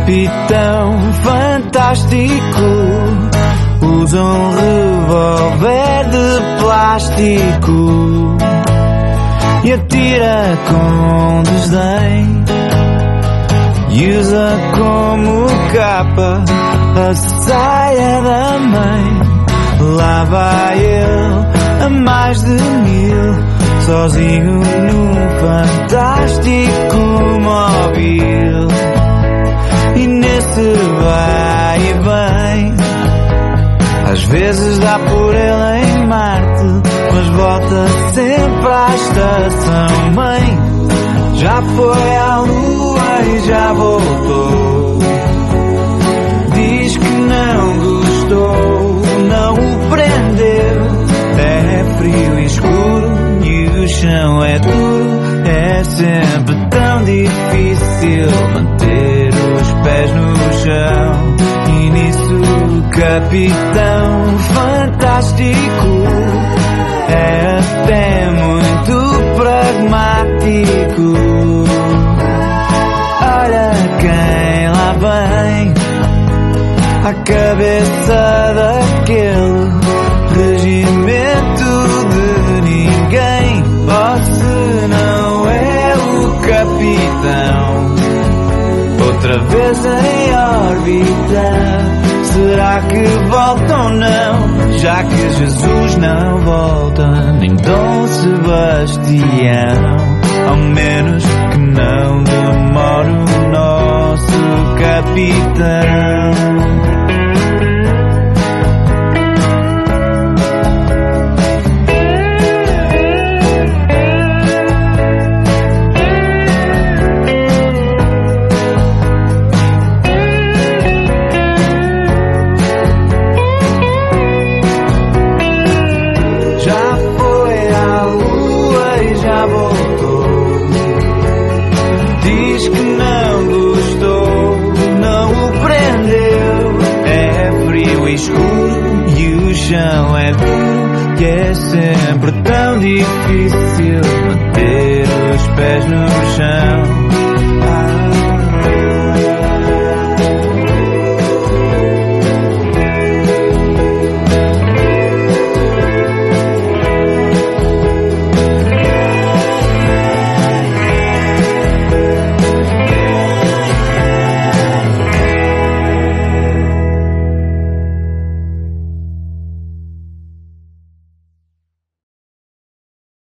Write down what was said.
capitão fantástico usa um revólver de plástico e atira com desdém e usa como capa a saia da mãe. Lá vai ele a mais de 1000, sozinho num fantástico móvel. E nesse vai e vem, às vezes dá por ele em Marte, mas volta sempre à estação mãe. Já foi à Lua e já voltou, diz que não gostou, não o prendeu. É frio e escuro e o chão é duro, é sempre tão difícil manter os pés no chão. E nisso o capitão fantástico é até muito pragmático. Olha quem lá vem à cabeça daquele regimento de ninguém. Oh, se não é o capitão, outra vez em órbita. Será que volta ou não? Já que Jesus não volta, nem Dom Sebastião. Ao menos que não demore o nosso capitão. chão é duro, que é sempre tão difícil manter os pés no chão.